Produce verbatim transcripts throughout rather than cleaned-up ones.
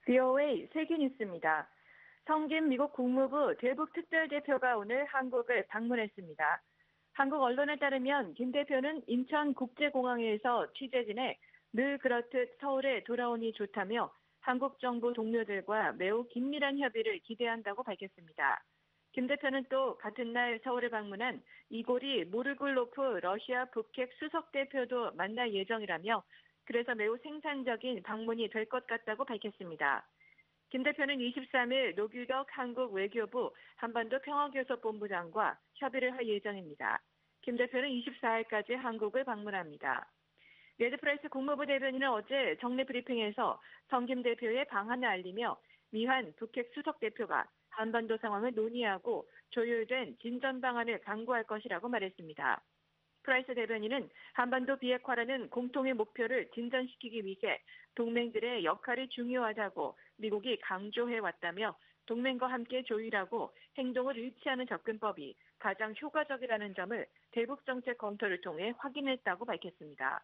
브이오에이 세계뉴스입니다. 성김 미국 국무부 대북 특별대표가 오늘 한국을 방문했습니다. 한국 언론에 따르면 김 대표는 인천국제공항에서 취재진에 늘 그렇듯 서울에 돌아오니 좋다며 한국 정부 동료들과 매우 긴밀한 협의를 기대한다고 밝혔습니다. 김 대표는 또 같은 날 서울을 방문한 이고리 모르굴로프 러시아 북핵 수석대표도 만날 예정이라며 그래서 매우 생산적인 방문이 될 것 같다고 밝혔습니다. 김 대표는 이십삼 일 노규덕 한국 외교부 한반도 평화교섭본부장과 협의를 할 예정입니다. 김 대표는 이십사 일까지 한국을 방문합니다. 레드 프라이스 국무부 대변인은 어제 정례 브리핑에서 성김 대표의 방한을 알리며 미한 북핵 수석대표가 한반도 상황을 논의하고 조율된 진전 방안을 강구할 것이라고 말했습니다. 프라이스 대변인은 한반도 비핵화라는 공통의 목표를 진전시키기 위해 동맹들의 역할이 중요하다고 미국이 강조해왔다며 동맹과 함께 조율하고 행동을 일치하는 접근법이 가장 효과적이라는 점을 대북 정책 검토를 통해 확인했다고 밝혔습니다.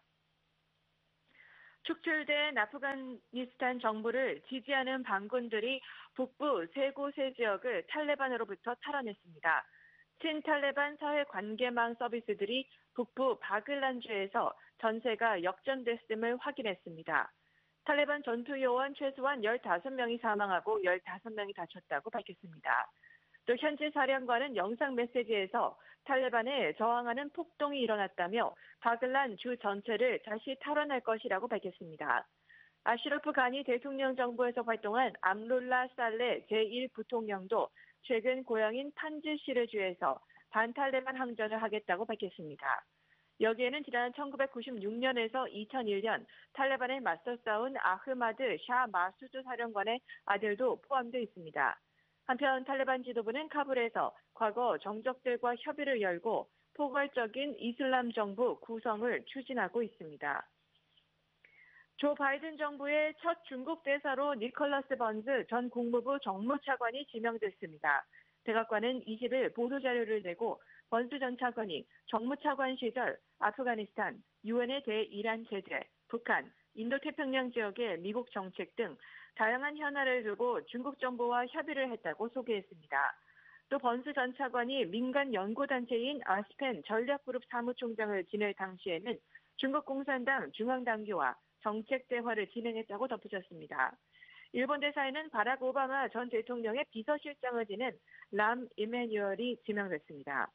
축출된 아프가니스탄 정부를 지지하는 반군들이 북부 세 곳의 지역을 탈레반으로부터 탈환했습니다. 친탈레반 사회관계망 서비스들이 북부 바글란주에서 전세가 역전됐음을 확인했습니다. 탈레반 전투요원 최소한 열다섯 명이 사망하고 열다섯 명이 다쳤다고 밝혔습니다. 또 현지 사령관은 영상 메시지에서 탈레반에 저항하는 폭동이 일어났다며 바글란 주 전체를 다시 탈환할 것이라고 밝혔습니다. 아시러프 가니 대통령 정부에서 활동한 암룰라 살레 제일 부통령도 최근 고향인 판즈시르 주에서 반탈레반 항전을 하겠다고 밝혔습니다. 여기에는 지난 천구백구십육 년에서 이천일 년 탈레반에 맞서 싸운 아흐마드 샤 마수드 사령관의 아들도 포함되어 있습니다. 한편 탈레반 지도부는 카불에서 과거 정적들과 협의를 열고 포괄적인 이슬람 정부 구성을 추진하고 있습니다. 조 바이든 정부의 첫 중국 대사로 니콜러스 번즈 전 국무부 정무차관이 지명됐습니다. 백악관은 이십 일 보도자료를 내고 번즈 전 차관이 정무차관 시절 아프가니스탄, 유엔의 대이란 제재, 북한, 인도태평양 지역의 미국 정책 등 다양한 현안을 두고 중국 정부와 협의를 했다고 소개했습니다. 또 번스 전 차관이 민간 연구단체인 아스펜 전략그룹 사무총장을 지낼 당시에는 중국 공산당 중앙당규와 정책 대화를 진행했다고 덧붙였습니다. 일본 대사에는 바락 오바마 전 대통령의 비서실장을 지낸 람 이메뉴얼이 지명됐습니다.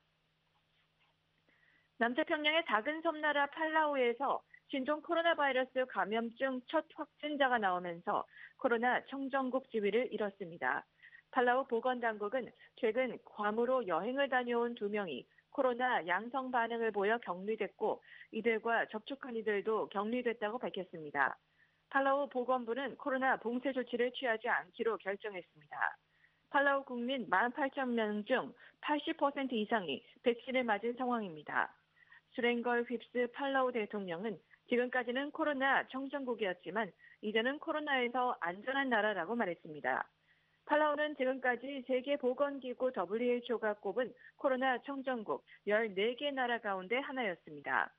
남태평양의 작은 섬나라 팔라우에서 신종 코로나 바이러스 감염증 첫 확진자가 나오면서 코로나 청정국 지위를 잃었습니다. 팔라우 보건당국은 최근 괌으로 여행을 다녀온 두 명이 코로나 양성 반응을 보여 격리됐고 이들과 접촉한 이들도 격리됐다고 밝혔습니다. 팔라우 보건부는 코로나 봉쇄 조치를 취하지 않기로 결정했습니다. 팔라우 국민 만 팔천 명 중 팔십 퍼센트 이상이 백신을 맞은 상황입니다. 수랭걸 휩스 팔라우 대통령은 지금까지는 코로나 청정국이었지만 이제는 코로나에서 안전한 나라라고 말했습니다. 팔라우는 지금까지 세계보건기구 더블유에이치오가 꼽은 코로나 청정국 열네 개 나라 가운데 하나였습니다.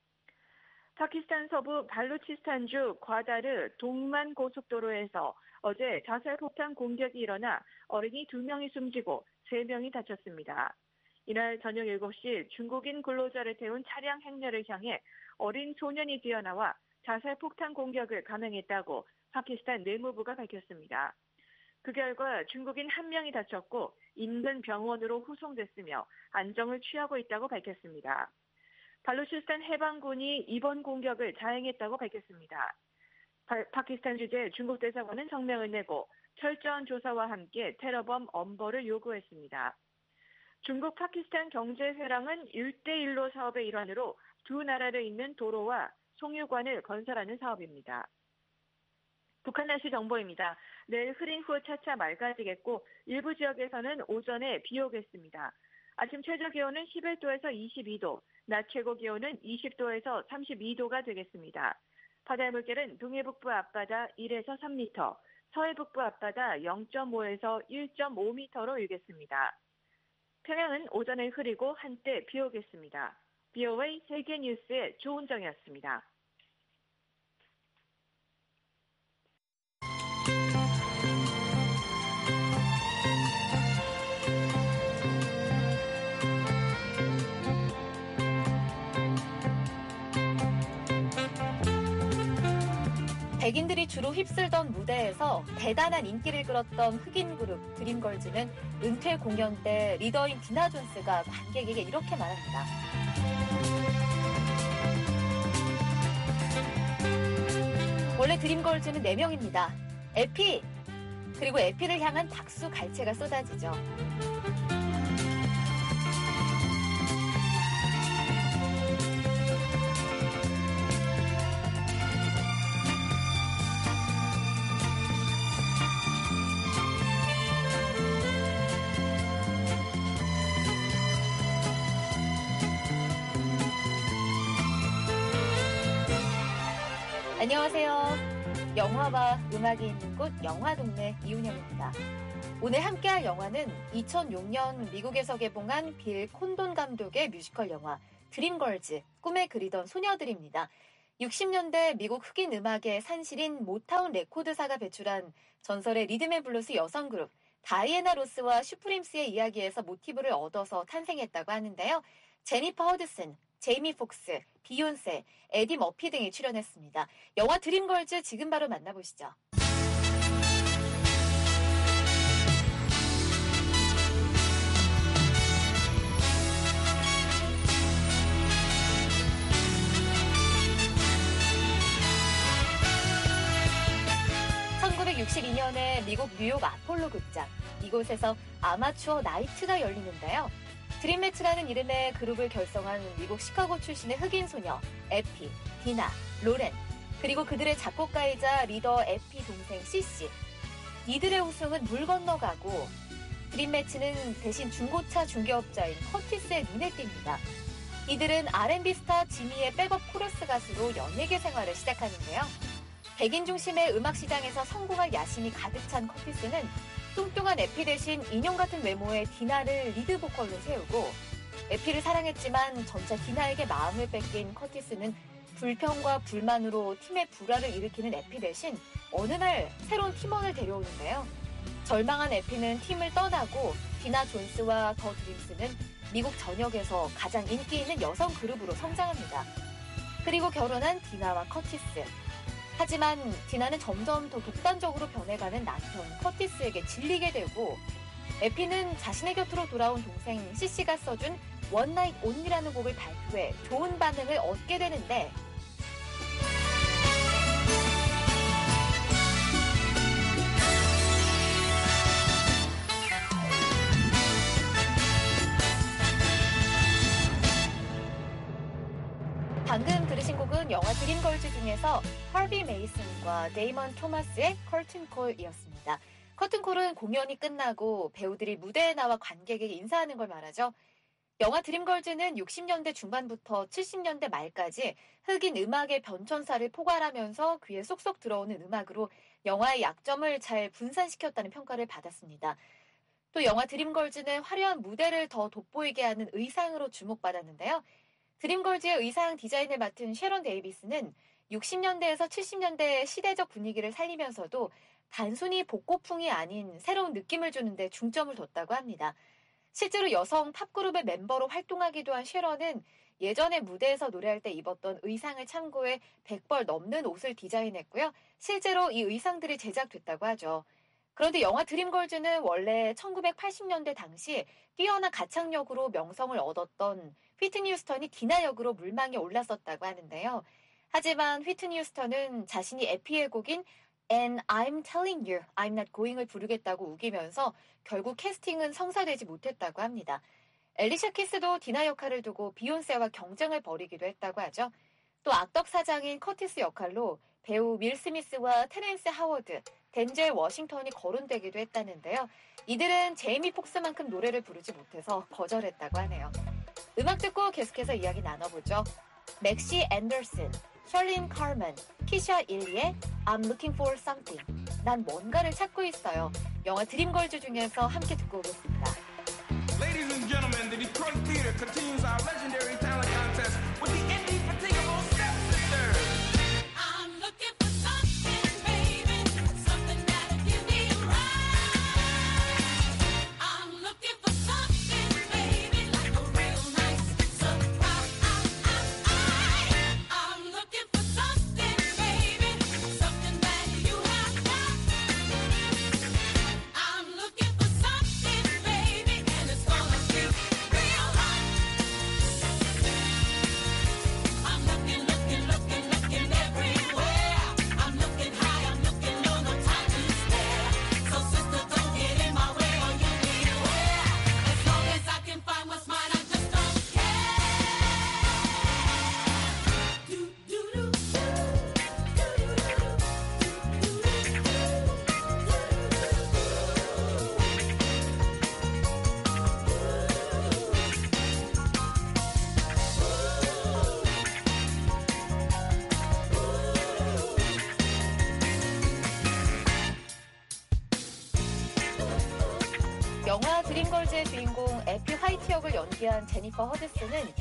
파키스탄 서부 발루치스탄주 과다르 동만 고속도로에서 어제 자살폭탄 공격이 일어나 어린이 두 명이 숨지고 세 명이 다쳤습니다. 이날 저녁 일곱 시 중국인 근로자를 태운 차량 행렬을 향해 어린 소년이 뛰어나와 자살폭탄 공격을 감행했다고 파키스탄 내무부가 밝혔습니다. 그 결과 중국인 한 명이 다쳤고 인근 병원으로 후송됐으며 안정을 취하고 있다고 밝혔습니다. 발루치스탄 해방군이 이번 공격을 자행했다고 밝혔습니다. 파, 파키스탄 주재 중국 대사관은 성명을 내고 철저한 조사와 함께 테러범 엄벌을 요구했습니다. 중국 파키스탄 경제회랑은 일 대 일로 사업의 일환으로 두 나라를 잇는 도로와 송유관을 건설하는 사업입니다. 북한 날씨 정보입니다. 내일 흐린 후 차차 맑아지겠고 일부 지역에서는 오전에 비 오겠습니다. 아침 최저 기온은 십일 도에서 이십이 도, 낮 최고 기온은 이십 도에서 삼십이 도가 되겠습니다. 바다의 물결은 동해북부 앞바다 일에서 삼 미터, 서해북부 앞바다 영 점 오에서 일 점 오 미터로 일겠습니다. 평양은 오전에 흐리고 한때 비 오겠습니다. 브이오에이 세계뉴스의 조은정이었습니다. 백인들이 주로 휩쓸던 무대에서 대단한 인기를 끌었던 흑인 그룹 드림걸즈는 은퇴 공연 때 리더인 디나 존스가 관객에게 이렇게 말합니다. 원래 드림걸즈는 네 명입니다. 에피! 그리고 에피를 향한 박수 갈채가 쏟아지죠. 안녕하세요. 영화와 음악이 있는 곳 영화동네 이윤영입니다. 오늘 함께할 영화는 이천육 년 미국에서 개봉한 빌 콘돈 감독의 뮤지컬 영화 드림걸즈, 꿈에 그리던 소녀들입니다. 육십 년대 미국 흑인 음악의 산실인 모타운 레코드사가 배출한 전설의 리듬앤블루스 여성 그룹 다이애나 로스와 슈프림스의 이야기에서 모티브를 얻어서 탄생했다고 하는데요. 제니퍼 허드슨, 제이미 폭스, 비욘세, 에디 머피 등이 출연했습니다. 영화 드림걸즈 지금 바로 만나보시죠. 천구백육십이 년에 미국 뉴욕 아폴로 극장, 이곳에서 아마추어 나이트가 열리는데요. 드림매치라는 이름의 그룹을 결성한 미국 시카고 출신의 흑인 소녀 에피, 디나, 로렌, 그리고 그들의 작곡가이자 리더 에피 동생 시시. 이들의 우승은 물 건너가고 드림매치는 대신 중고차 중개업자인 커티스의 눈에 띕니다. 이들은 알앤비 스타 지미의 백업 코러스 가수로 연예계 생활을 시작하는데요. 백인 중심의 음악 시장에서 성공할 야심이 가득 찬 커티스는 뚱뚱한 에피 대신 인형 같은 외모의 디나를 리드 보컬로 세우고, 에피를 사랑했지만 점차 디나에게 마음을 뺏긴 커티스는 불평과 불만으로 팀의 불화를 일으키는 에피 대신 어느 날 새로운 팀원을 데려오는데요. 절망한 에피는 팀을 떠나고 디나 존스와 더 드림스는 미국 전역에서 가장 인기 있는 여성 그룹으로 성장합니다. 그리고 결혼한 디나와 커티스. 하지만 디나는 점점 더 독단적으로 변해가는 남편 커티스에게 질리게 되고, 에피는 자신의 곁으로 돌아온 동생 시시가 써준 One Night Only라는 곡을 발표해 좋은 반응을 얻게 되는데, 방금 들으신 곡은 영화 드림걸즈 중에서 하비 메이슨과 데이먼 토마스의 커튼콜이었습니다. 커튼콜은 공연이 끝나고 배우들이 무대에 나와 관객에게 인사하는 걸 말하죠. 영화 드림걸즈는 육십 년대 중반부터 칠십 년대 말까지 흑인 음악의 변천사를 포괄하면서 귀에 쏙쏙 들어오는 음악으로 영화의 약점을 잘 분산시켰다는 평가를 받았습니다. 또 영화 드림걸즈는 화려한 무대를 더 돋보이게 하는 의상으로 주목받았는데요. 드림걸즈의 의상 디자인을 맡은 셰런 데이비스는 육십 년대에서 칠십 년대의 시대적 분위기를 살리면서도 단순히 복고풍이 아닌 새로운 느낌을 주는 데 중점을 뒀다고 합니다. 실제로 여성 팝그룹의 멤버로 활동하기도 한 셰런은 예전에 무대에서 노래할 때 입었던 의상을 참고해 백 벌 넘는 옷을 디자인했고요. 실제로 이 의상들이 제작됐다고 하죠. 그런데 영화 드림걸즈는 원래 천구백팔십 년대 당시 뛰어난 가창력으로 명성을 얻었던 휘트니 휴스턴이 디나 역으로 물망에 올랐었다고 하는데요. 하지만 휘트니 휴스턴은 자신이 에피의 곡인 And I'm telling you, I'm not going을 부르겠다고 우기면서 결국 캐스팅은 성사되지 못했다고 합니다. 앨리샤 키스도 디나 역할을 두고 비욘세와 경쟁을 벌이기도 했다고 하죠. 또 악덕 사장인 커티스 역할로 배우 밀 스미스와 테렌스 하워드, 덴젤 워싱턴이 거론되기도 했다는데요. 이들은 제이미 폭스만큼 노래를 부르지 못해서 거절했다고 하네요. 음악 듣고 계속해서 이야기 나눠보죠. 맥시 앤더슨, 셜린 카먼, 키샤 일리의 I'm looking for something. 난 뭔가를 찾고 있어요. 영화 드림걸즈 중에서 함께 듣고 오겠습니다. Ladies and gentlemen, the Detroit Theater continues our legendary talent contest with the indefatigable Stepsisters. I'm looking for something, baby, something that'll give me a ride. I'm looking for something, baby, like a real nice surprise. I'm looking for something, baby, something that 영화 드림걸즈의 주인공 에피 화이트 역을 연기한 제니퍼 허드슨은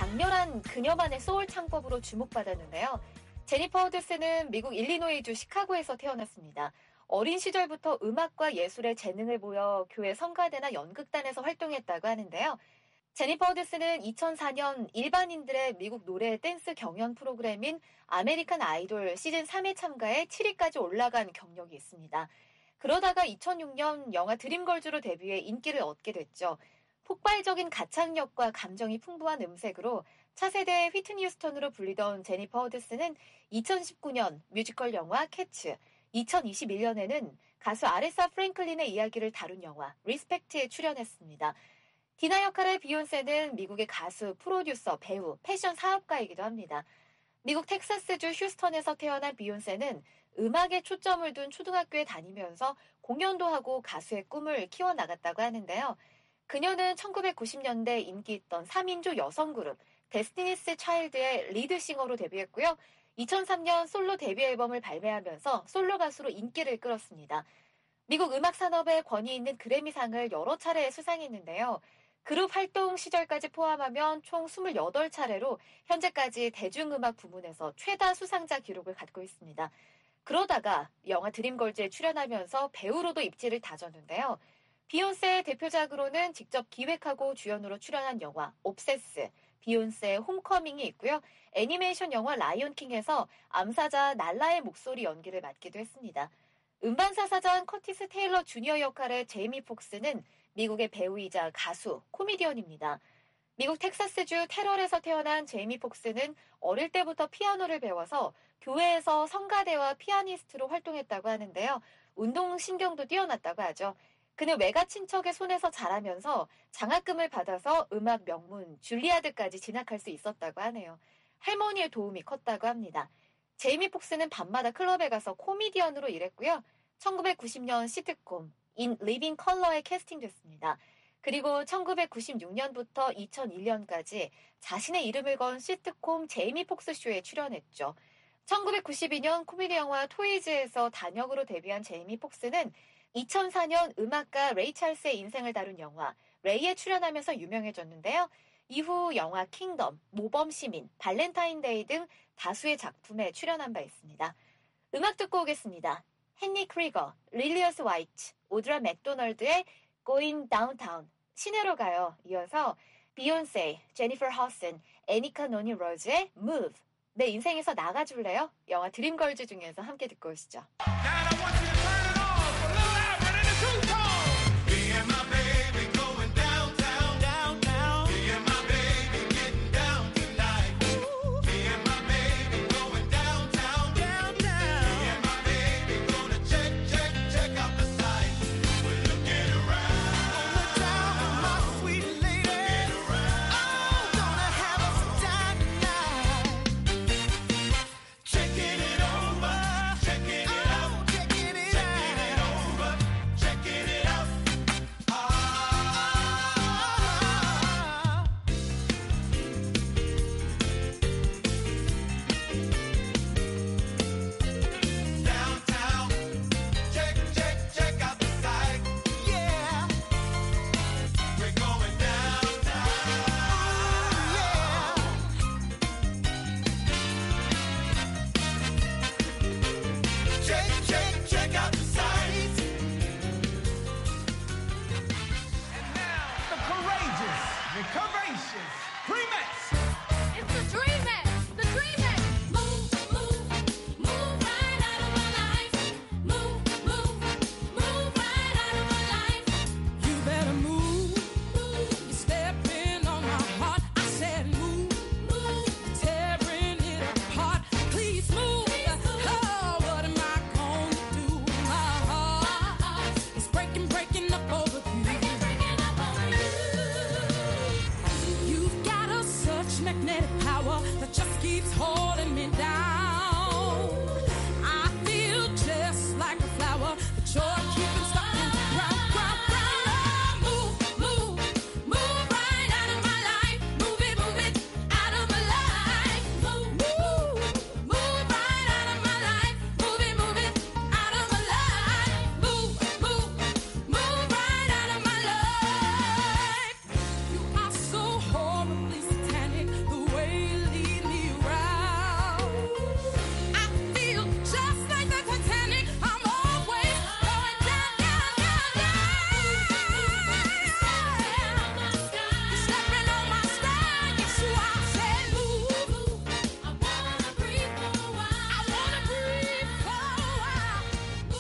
강렬한 그녀만의 소울 창법으로 주목받았는데요. 제니퍼 허드슨은 미국 일리노이주 시카고에서 태어났습니다. 어린 시절부터 음악과 예술에 재능을 보여 교회 성가대나 연극단에서 활동했다고 하는데요. 제니퍼 허드슨은 이천사 년 일반인들의 미국 노래 댄스 경연 프로그램인 아메리칸 아이돌 시즌 삼에 참가해 칠 위까지 올라간 경력이 있습니다. 그러다가 이천육 년 영화 드림걸즈로 데뷔해 인기를 얻게 됐죠. 폭발적인 가창력과 감정이 풍부한 음색으로 차세대 휘트니 휴스턴으로 불리던 제니퍼 허드슨은 이천십구 년 뮤지컬 영화 캐츠, 이천이십일 년에는 가수 아레사 프랭클린의 이야기를 다룬 영화 리스펙트에 출연했습니다. 디나 역할의 비욘세는 미국의 가수, 프로듀서, 배우, 패션 사업가이기도 합니다. 미국 텍사스주 휴스턴에서 태어난 비욘세는 음악에 초점을 둔 초등학교에 다니면서 공연도 하고 가수의 꿈을 키워나갔다고 하는데요. 그녀는 천구백구십 년대 인기 있던 삼 인조 여성 그룹 데스티니스 차일드의 리드싱어로 데뷔했고요. 이천삼 년 솔로 데뷔 앨범을 발매하면서 솔로 가수로 인기를 끌었습니다. 미국 음악 산업에 권위 있는 그래미상을 여러 차례 수상했는데요. 그룹 활동 시절까지 포함하면 총 이십팔 차례로 현재까지 대중음악 부문에서 최다 수상자 기록을 갖고 있습니다. 그러다가 영화 드림걸즈에 출연하면서 배우로도 입지를 다졌는데요. 비욘세의 대표작으로는 직접 기획하고 주연으로 출연한 영화 옵세스, 비욘세의 홈커밍이 있고요. 애니메이션 영화 라이온킹에서 암사자 날라의 목소리 연기를 맡기도 했습니다. 음반사 사장 커티스 테일러 주니어 역할의 제이미 폭스는 미국의 배우이자 가수, 코미디언입니다. 미국 텍사스주 테럴에서 태어난 제이미 폭스는 어릴 때부터 피아노를 배워서 교회에서 성가대와 피아니스트로 활동했다고 하는데요. 운동신경도 뛰어났다고 하죠. 그는 외가 친척의 손에서 자라면서 장학금을 받아서 음악 명문 줄리아드까지 진학할 수 있었다고 하네요. 할머니의 도움이 컸다고 합니다. 제이미 폭스는 밤마다 클럽에 가서 코미디언으로 일했고요. 천구백구십 년 시트콤 인 리빙 컬러에 캐스팅됐습니다. 그리고 천구백구십육 년부터 이천일 년까지 자신의 이름을 건 시트콤 제이미 폭스 쇼에 출연했죠. 천구백구십이 년 코미디 영화 토이즈에서 단역으로 데뷔한 제이미 폭스는 이천사 년 음악가 레이 찰스의 인생을 다룬 영화 레이에 출연하면서 유명해졌는데요. 이후 영화 킹덤, 모범시민, 발렌타인데이 등 다수의 작품에 출연한 바 있습니다. 음악 듣고 오겠습니다. 헨리 크리거, 릴리어스 화이트, 오드라 맥도널드의 Going Downtown, 시내로 가요. 이어서 비욘세, 제니퍼 허슨, 애니카 노니 로즈의 Move, 내 인생에서 나가줄래요? 영화 드림걸즈 중에서 함께 듣고 오시죠.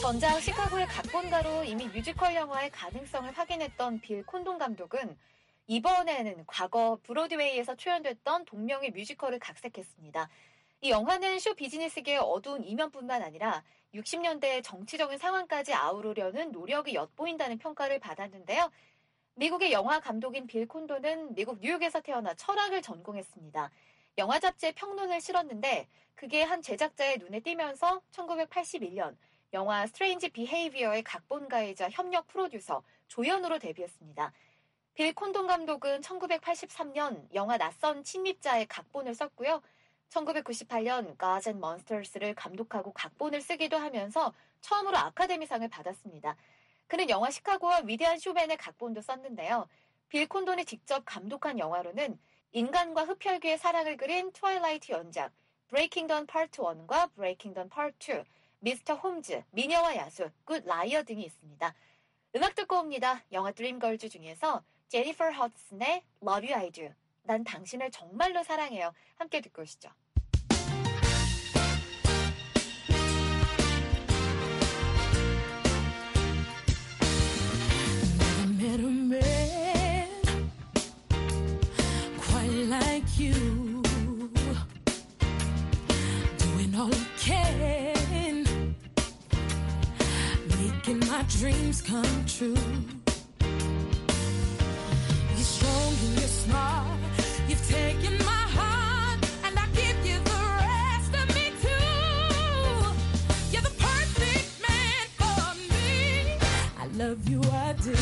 전작 시카고의 각본가로 이미 뮤지컬 영화의 가능성을 확인했던 빌 콘돈 감독은 이번에는 과거 브로드웨이에서 초연됐던 동명의 뮤지컬을 각색했습니다. 이 영화는 쇼 비즈니스계의 어두운 이면뿐만 아니라 육십 년대의 정치적인 상황까지 아우르려는 노력이 엿보인다는 평가를 받았는데요. 미국의 영화 감독인 빌 콘돈은 미국 뉴욕에서 태어나 철학을 전공했습니다. 영화 잡지에 평론을 실었는데 그게 한 제작자의 눈에 띄면서 천구백팔십일 년 영화 스트레인지 비헤이비어의 각본가이자 협력 프로듀서 조연으로 데뷔했습니다. 빌 콘돈 감독은 천구백팔십삼 년 영화 낯선 침입자의 각본을 썼고요. 천구백구십팔 년 Gods and Monsters를 감독하고 각본을 쓰기도 하면서 처음으로 아카데미상을 받았습니다. 그는 영화 시카고와 위대한 쇼맨의 각본도 썼는데요. 빌 콘돈이 직접 감독한 영화로는 인간과 흡혈귀의 사랑을 그린 트와일라이트 연작, 브레이킹 던 파트 원과 브레이킹 던 파트 투, 미스터 홈즈, 미녀와 야수, 굿 라이어 등이 있습니다. 음악 듣고 옵니다. 영화 드림걸즈 중에서 제니퍼 허드슨의 Love You I Do, 난 당신을 정말로 사랑해요. 함께 듣고 오시죠. Met a man quite like you, doing all he can, making my dreams come true. You're strong and you're smart, you've taken my heart, and I give you the rest of me too. You're the perfect man for me. I love you, I do.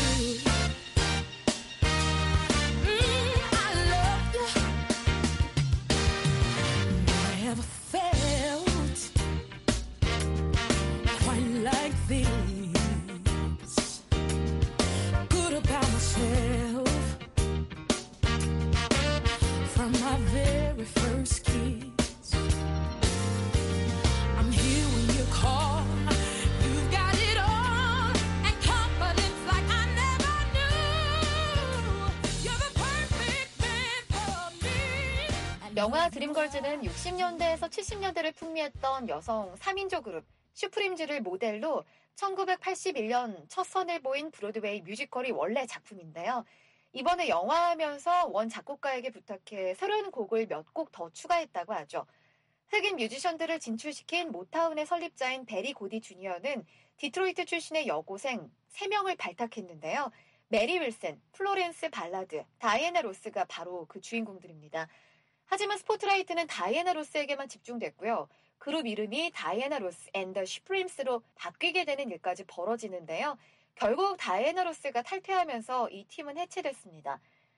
영화 드림걸즈는 육십 년대에서 칠십 년대를 풍미했던 여성 삼 인조 그룹 슈프림즈를 모델로 천구백팔십일 년 첫 선을 보인 브로드웨이 뮤지컬이 원래 작품인데요. 이번에 영화하면서 원 작곡가에게 부탁해 새로운 곡을 몇 곡 더 추가했다고 하죠. 흑인 뮤지션들을 진출시킨 모타운의 설립자인 베리 고디 주니어는 디트로이트 출신의 여고생 세 명을 발탁했는데요. 메리 윌슨, 플로렌스 발라드, 다이애나 로스가 바로 그 주인공들입니다. 하지만 스포트라이트는 다이애나 로스에게만 집중됐고요. 그룹 이름이 다이애나 로스 앤 더 슈프림스로 바뀌게 되는 일까지 벌어지는데요. 결국 다이애나 로스가 탈퇴하면서 이 팀은 해체됐습니다.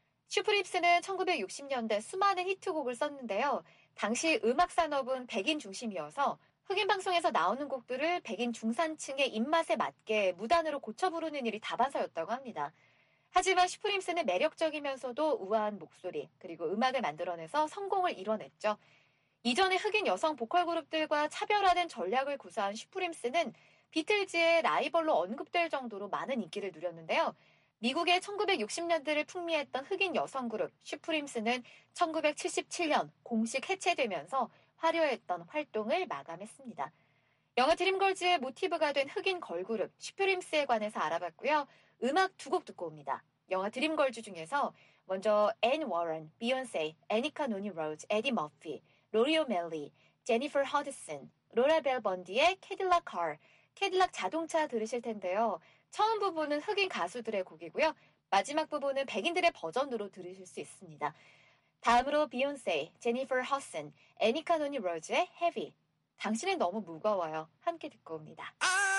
슈프림스는 천구백육십 년대 수많은 히트곡을 썼는데요. 당시 음악 산업은 백인 중심이어서 흑인 방송에서 나오는 곡들을 백인 중산층의 입맛에 맞게 무단으로 고쳐 부르는 일이 다반사였다고 합니다. 하지만 슈프림스는 매력적이면서도 우아한 목소리, 그리고 음악을 만들어내서 성공을 이뤄냈죠. 이전에 흑인 여성 보컬 그룹들과 차별화된 전략을 구사한 슈프림스는 비틀즈의 라이벌로 언급될 정도로 많은 인기를 누렸는데요. 미국의 천구백육십 년대를 풍미했던 흑인 여성 그룹 슈프림스는 천구백칠십칠 년 공식 해체되면서 화려했던 활동을 마감했습니다. 영화 드림걸즈의 모티브가 된 흑인 걸그룹 슈프림스에 관해서 알아봤고요. 음악 두 곡 듣고 옵니다. 영화 드림걸즈 중에서 먼저 앤 워런, 비욘세, 애니카 노니 로즈, 에디 머피, 로리오 멜리, 제니퍼 허드슨, 로라 벨 번디의 캐딜락 카, 캐딜락 자동차 들으실 텐데요. 처음 부분은 흑인 가수들의 곡이고요. 마지막 부분은 백인들의 버전으로 들으실 수 있습니다. 다음으로 비욘세, 제니퍼 허슨, 애니카 노니 로즈의 헤비. 당신은 너무 무거워요. 함께 듣고 옵니다.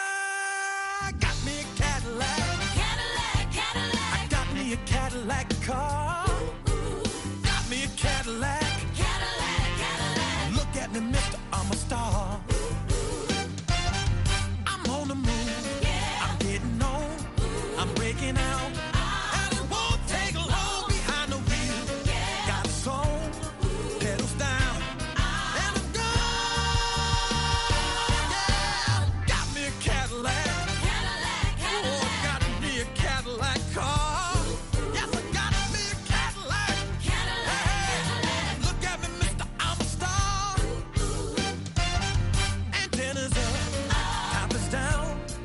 I got me a Cadillac, Cadillac, Cadillac. I got me a Cadillac car. Got me a Cadillac, Cadillac, Cadillac. Look at me, mister, I'm a star. I'm on the move, yeah. I'm getting on, I'm breaking out. And it won't take long behind the wheel. Yeah. Got a song, pedals down, and I'm gone. Yeah, got me a Cadillac. Cadillac car. Yes, I got me a Cadillac. Cadillac, hey, Cadillac. Look at me, mister, I'm a star. Antennas up, top is down.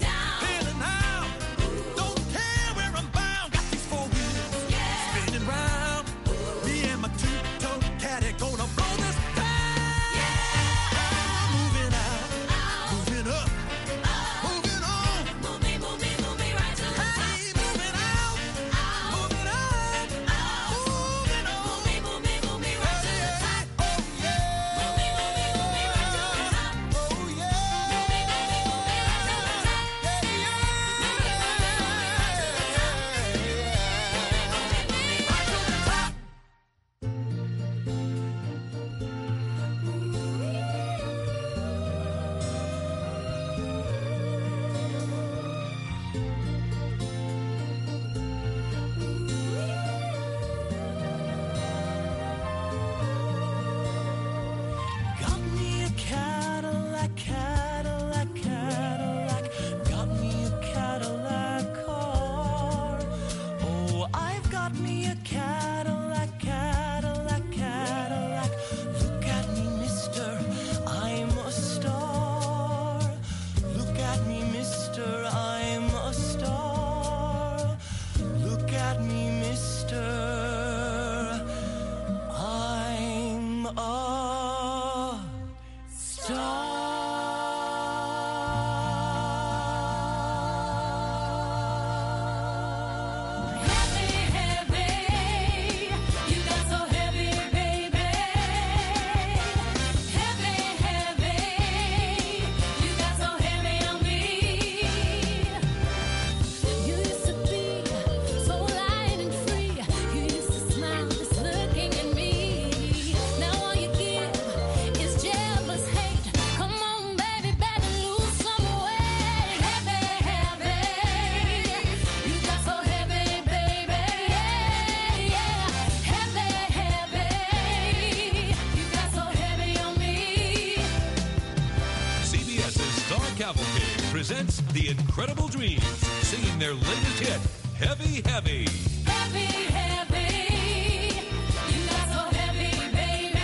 presents The Incredible Dreams, singing their latest hit, Heavy Heavy. Heavy, heavy, you got so heavy, baby.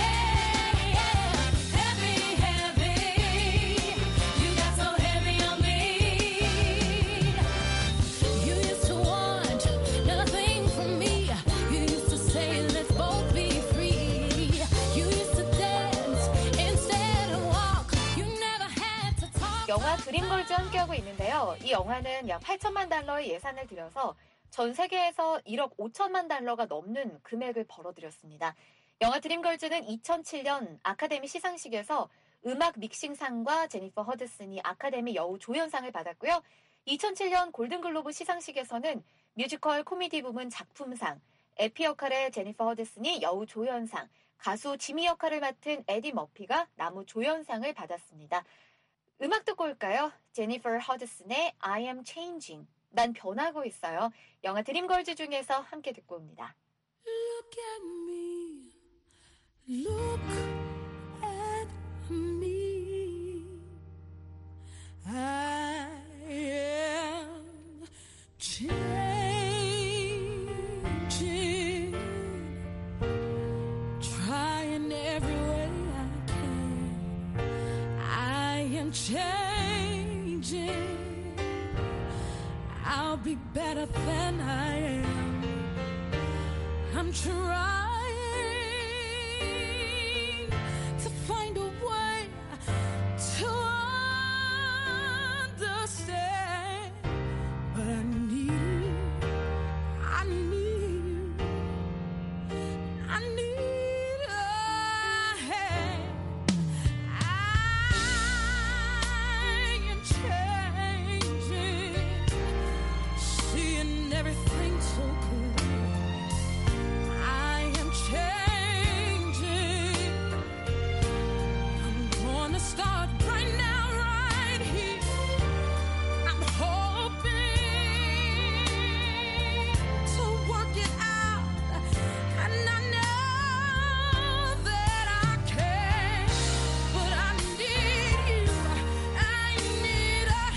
Heavy, heavy, you got so heavy on me. You used to want nothing from me. You used to say, let's both be free. You used to dance instead of walk. You never had to talk. 영화 드림걸즈 함께하고 있는데요. 이 영화는 약 팔천만 달러의 예산을 들여서 전 세계에서 일억 오천만 달러가 넘는 금액을 벌어들였습니다. 영화 드림걸즈는 이천칠 년 아카데미 시상식에서 음악 믹싱상과 제니퍼 허드슨이 아카데미 여우 조연상을 받았고요. 이천칠 년 골든글로브 시상식에서는 뮤지컬 코미디 부문 작품상, 에피 역할의 제니퍼 허드슨이 여우 조연상, 가수 지미 역할을 맡은 에디 머피가 나무 조연상을 받았습니다. 음악 듣고 올까요? 제니퍼 허드슨의 I am changing. 난 변하고 있어요. 영화 드림걸즈 중에서 함께 듣고 옵니다. Look at me, look at me. I am changing, trying every way I can. I am changing. I'll be better than I am. I'm trying to find a way to understand. But I need you. I need you. I need a hand. I am changing. Seeing everything so clear. I am changing. I'm gonna start right now, right here. I'm hoping to work it out, and I know that I can. But I need you. I need a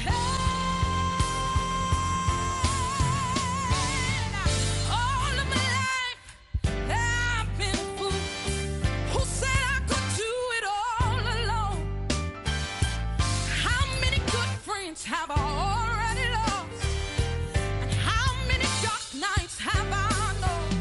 hand. All of my life, I've been a fool who said I could do it all alone. How many good friends have I already lost? And how many dark nights have I known?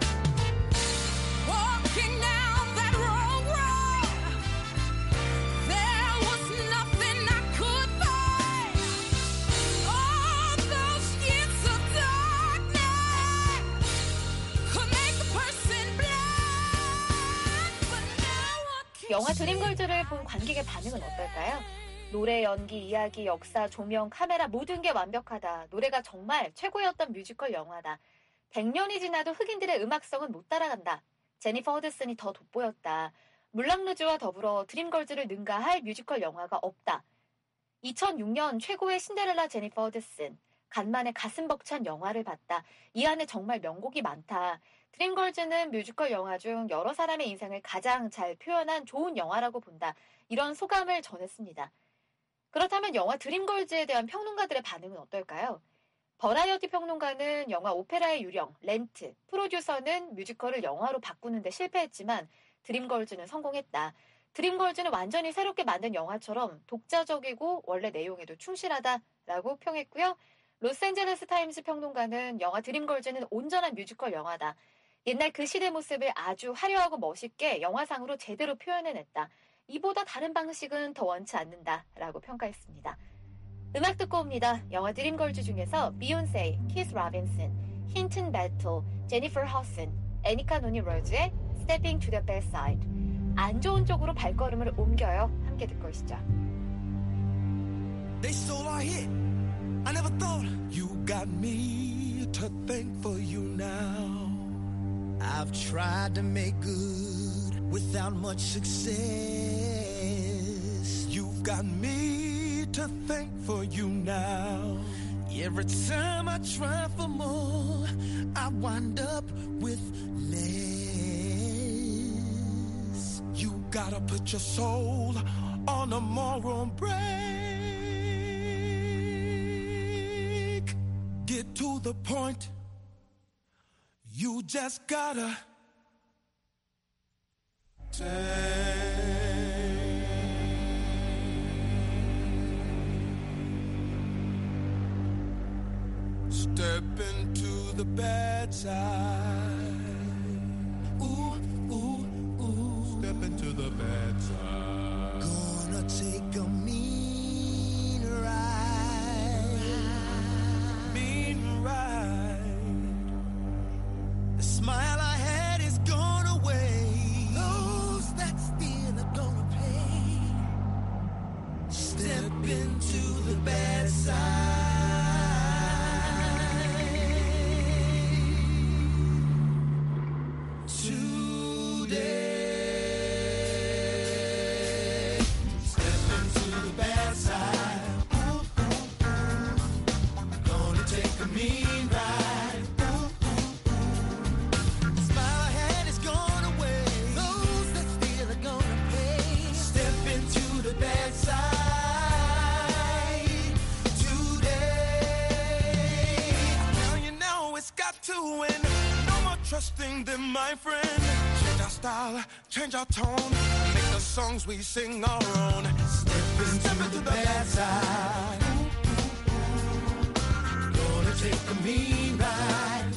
Walking down that wrong road, there was nothing I could find. All those years of darkness could make a person blind. But now I can 영화 드림걸즈를 본 관객의 반응은 어떨까요? 노래, 연기, 이야기, 역사, 조명, 카메라 모든 게 완벽하다. 노래가 정말 최고였던 뮤지컬 영화다. 백 년이 지나도 흑인들의 음악성은 못 따라간다. 제니퍼 허드슨이 더 돋보였다. 물랑루즈와 더불어 드림걸즈를 능가할 뮤지컬 영화가 없다. 이천육 년 최고의 신데렐라 제니퍼 허드슨. 간만에 가슴 벅찬 영화를 봤다. 이 안에 정말 명곡이 많다. 드림걸즈는 뮤지컬 영화 중 여러 사람의 인생을 가장 잘 표현한 좋은 영화라고 본다. 이런 소감을 전했습니다. 그렇다면 영화 드림걸즈에 대한 평론가들의 반응은 어떨까요? 버라이어티 평론가는 영화 오페라의 유령, 렌트, 프로듀서는 뮤지컬을 영화로 바꾸는 데 실패했지만 드림걸즈는 성공했다. 드림걸즈는 완전히 새롭게 만든 영화처럼 독자적이고 원래 내용에도 충실하다라고 평했고요. 로스앤젤레스 타임스 평론가는 영화 드림걸즈는 온전한 뮤지컬 영화다. 옛날 그 시대 모습을 아주 화려하고 멋있게 영화상으로 제대로 표현해냈다. 이보다 다른 방식은 더 원치 않는다라고 평가했습니다. 음악 듣고 옵니다. 영화 드림걸즈 중에서 비욘세, 키스 로빈슨, 힌튼 배틀, 제니퍼 허슨, 애니카 노니 로즈의 Stepping to the Bad Side. 안 좋은 쪽으로 발걸음을 옮겨요. 함께 듣고 오시죠. They stole our hit. I never thought. You got me to thank for you now. I've tried to make good without much success. You've got me to thank for you now. Every time I try for more, I wind up with less. You gotta put your soul on a moral break. to the point. You just gotta take. Step into the bad side. Ooh, ooh, ooh. Step into the bad side. Gonna take a mean ride. Mean ride. The smile I had is gone away. Those that steal are gonna pay. Step into the bad side. Trusting them, my friend. Change our style, change our tone. Make the songs we sing our own. Step in, step into the bad side. Gonna take a mean ride.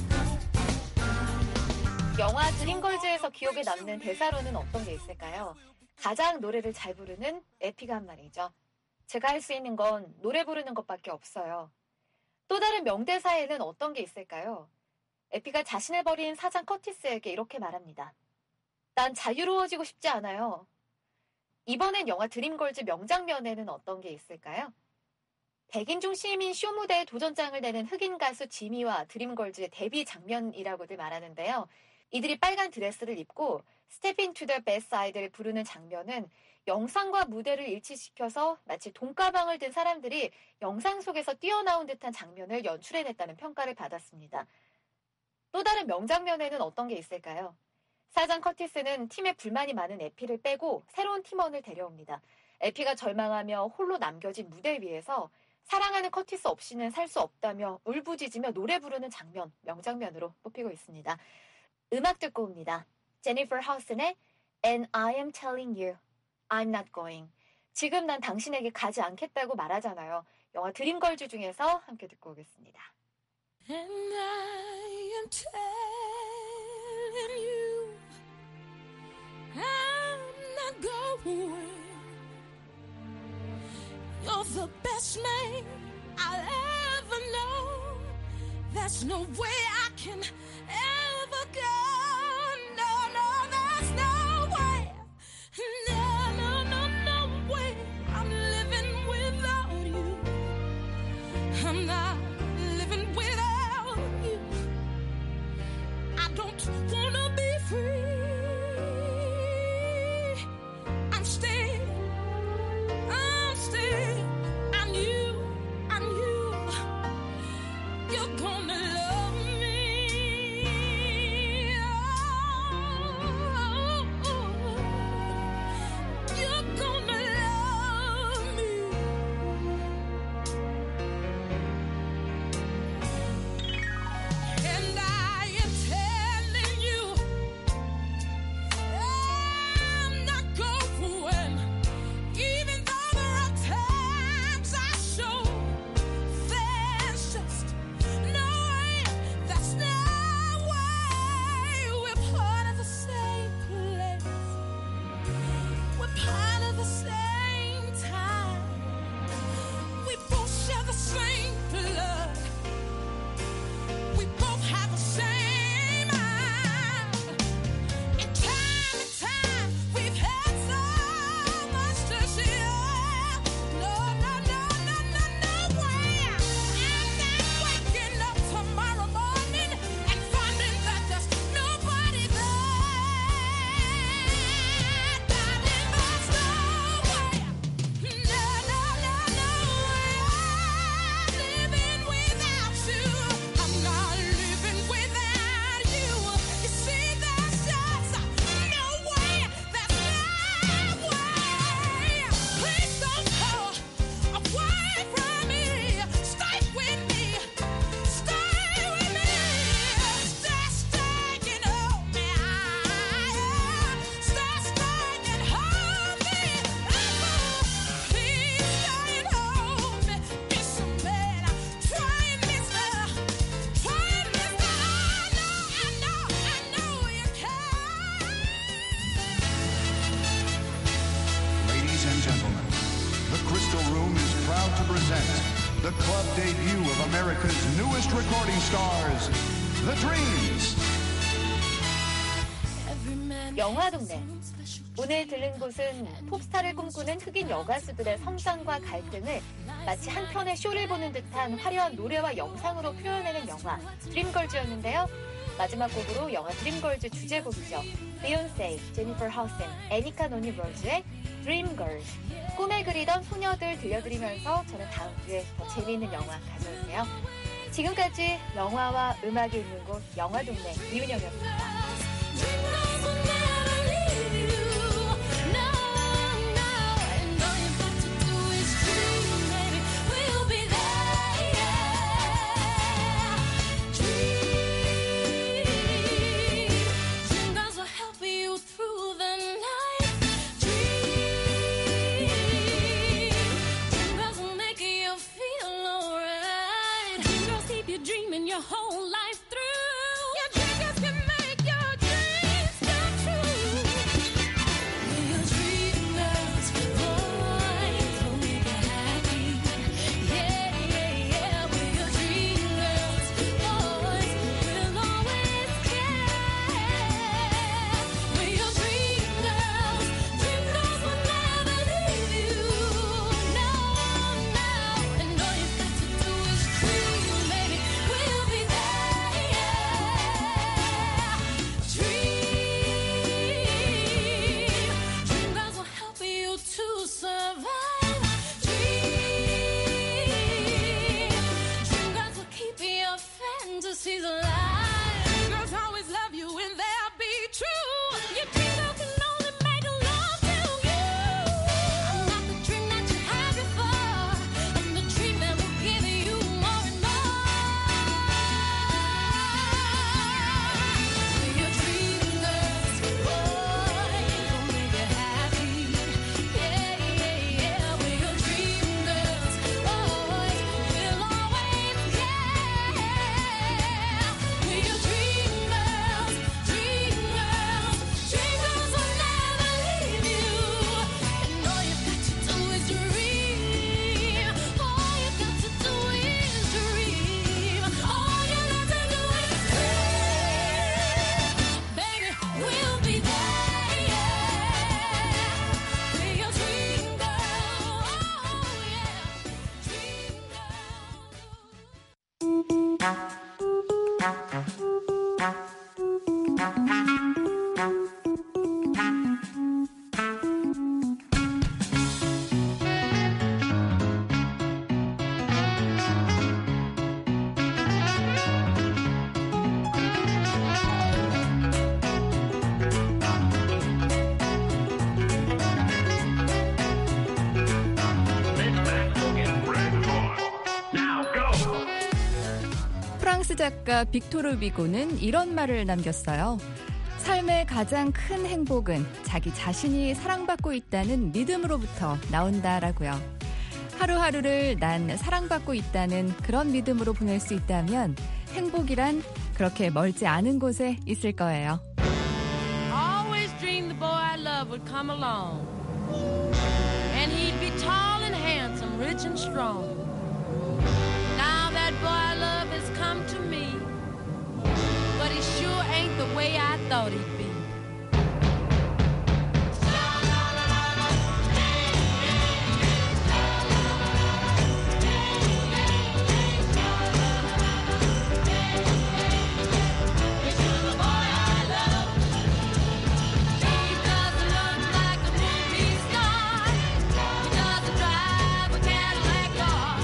영화 드림걸즈에서 기억에 남는 대사로는 어떤 게 있을까요? 가장 노래를 잘 부르는 에피가 한 말이죠. 제가 할 수 있는 건 노래 부르는 것밖에 없어요. 또 다른 명대사에는 어떤 게 있을까요? 에피가 자신을 버린 사장 커티스에게 이렇게 말합니다. 난 자유로워지고 싶지 않아요. 이번엔 영화 드림걸즈 명장면에는 어떤 게 있을까요? 백인중 시민 쇼 무대에 도전장을 내는 흑인 가수 지미와 드림걸즈의 데뷔 장면이라고들 말하는데요. 이들이 빨간 드레스를 입고 Step into the bad side를 부르는 장면은 영상과 무대를 일치시켜서 마치 돈가방을 든 사람들이 영상 속에서 뛰어나온 듯한 장면을 연출해냈다는 평가를 받았습니다. 또 다른 명장면에는 어떤 게 있을까요? 사장 커티스는 팀에 불만이 많은 에피를 빼고 새로운 팀원을 데려옵니다. 에피가 절망하며 홀로 남겨진 무대 위에서 사랑하는 커티스 없이는 살 수 없다며 울부짖으며 노래 부르는 장면, 명장면으로 뽑히고 있습니다. 음악 듣고 옵니다. 제니퍼 하우슨의 And I am telling you, I'm not going. 지금 난 당신에게 가지 않겠다고 말하잖아요. 영화 드림걸즈 중에서 함께 듣고 오겠습니다. And I am telling you, I'm not going. You're the best man I'll ever know. There's no way I can ever go. No, no, there's no way. No, no, no, no way. I'm living without you. I'm not living without you. I don't wanna be free. I'm staying, I'm staying. I'm you, I'm you. You're gonna love me. Oh, you're gonna love me. the club debut of America's newest recording stars, The Dreams. 영화 동네. 오늘 들른 곳은 pop스타를 꿈꾸는 흑인 여가수들의 성장과 갈등을 마치 한 편의 쇼를 보는 듯한 화려한 노래와 영상으로 표현해낸 영화 드림걸즈였는데요. 마지막 곡으로 영화 드림걸즈 주제곡이죠. 비욘세, 제니퍼 하우슨, 애니카 노니 로즈의 드림걸즈. 꿈에 그리던 소녀들 들려드리면서 저는 다음 주에 더 재미있는 영화 가져올게요. 지금까지 영화와 음악이 있는 곳 영화 동네 이은영이었습니다. Dreaming your whole life through. Your dreams can make your dreams come true. We're dreamers, boys, we'll make you happy. Yeah, yeah, yeah. We're dreamers, boys, we'll always care. We're dreamers, dreamers will never leave you. No, no, and all you've got to do is dream, baby. We'll be there, yeah. Dream, dream girls will help you to survive. Dream, dream girls will keep your fantasies alive. Dream girls always love you and they'll be true. Your dream girl can only make love to you. I'm not the dream that you had before. I'm the dream that will give you more and more. We're your dream girls, boys, we'll make you happy. Yeah, yeah, yeah. We're your dream girls, boys, we'll always care. We're your dream girls, dream girls, dream girls will never leave you. And all you've got to do is dream. All you've got to do is dream. All you got to do is dream. Baby, we'll be there, yeah. We're your dream girls, oh yeah. Dream girls. 프랑스 작가 빅토르 위고는 이런 말을 남겼어요. 삶의 가장 큰 행복은 자기 자신이 사랑받고 있다는 믿음으로부터 나온다라고요. 하루하루를 난 사랑받고 있다는 그런 믿음으로 보낼 수 있다면 행복이란 그렇게 멀지 않은 곳에 있을 거예요. Always dreamed the boy I love would come along. And he'd be tall and handsome, rich and strong. Now that boy I love has come to me. But he sure ain't the way I thought he'd be. He doesn't look like a movie star. He doesn't drive a Cadillac car.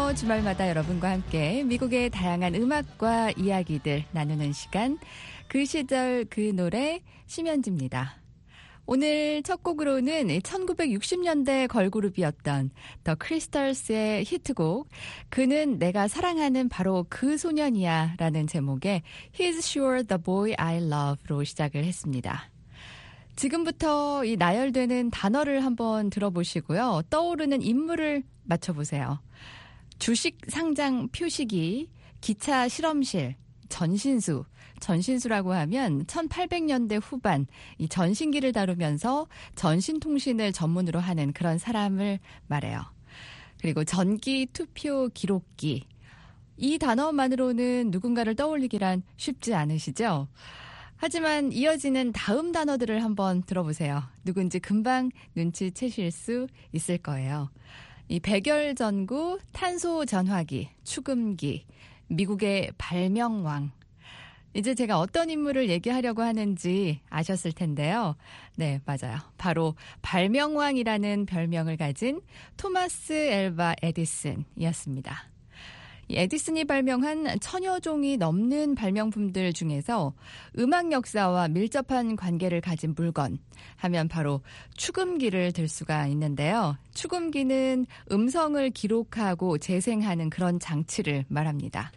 금요 주말마다 여러분과 함께 미국의 다양한 음악과 이야기들 나누는 시간, 그 시절 그 노래 심연지입니다. 오늘 첫 곡으로는 천구백육십 년대 걸그룹이었던 더 크리스털스의 히트곡 그는 내가 사랑하는 바로 그 소년이야 라는 제목의 He's Sure the Boy I Love로 시작을 했습니다. 지금부터 이 나열되는 단어를 한번 들어보시고요. 떠오르는 인물을 맞춰보세요. 주식 상장 표시기, 기차 실험실, 전신수. 전신수라고 하면 천팔백 년대 후반 이 전신기를 다루면서 전신통신을 전문으로 하는 그런 사람을 말해요. 그리고 전기 투표 기록기. 이 단어만으로는 누군가를 떠올리기란 쉽지 않으시죠? 하지만 이어지는 다음 단어들을 한번 들어보세요. 누군지 금방 눈치채실 수 있을 거예요. 이 백열전구, 탄소전화기, 축음기, 미국의 발명왕. 이제 제가 어떤 인물을 얘기하려고 하는지 아셨을 텐데요. 네, 맞아요. 바로 발명왕이라는 별명을 가진 토마스 앨바 에디슨이었습니다. 이 에디슨이 발명한 천여 종이 넘는 발명품들 중에서 음악 역사와 밀접한 관계를 가진 물건 하면 바로 축음기를 들 수가 있는데요. 축음기는 음성을 기록하고 재생하는 그런 장치를 말합니다.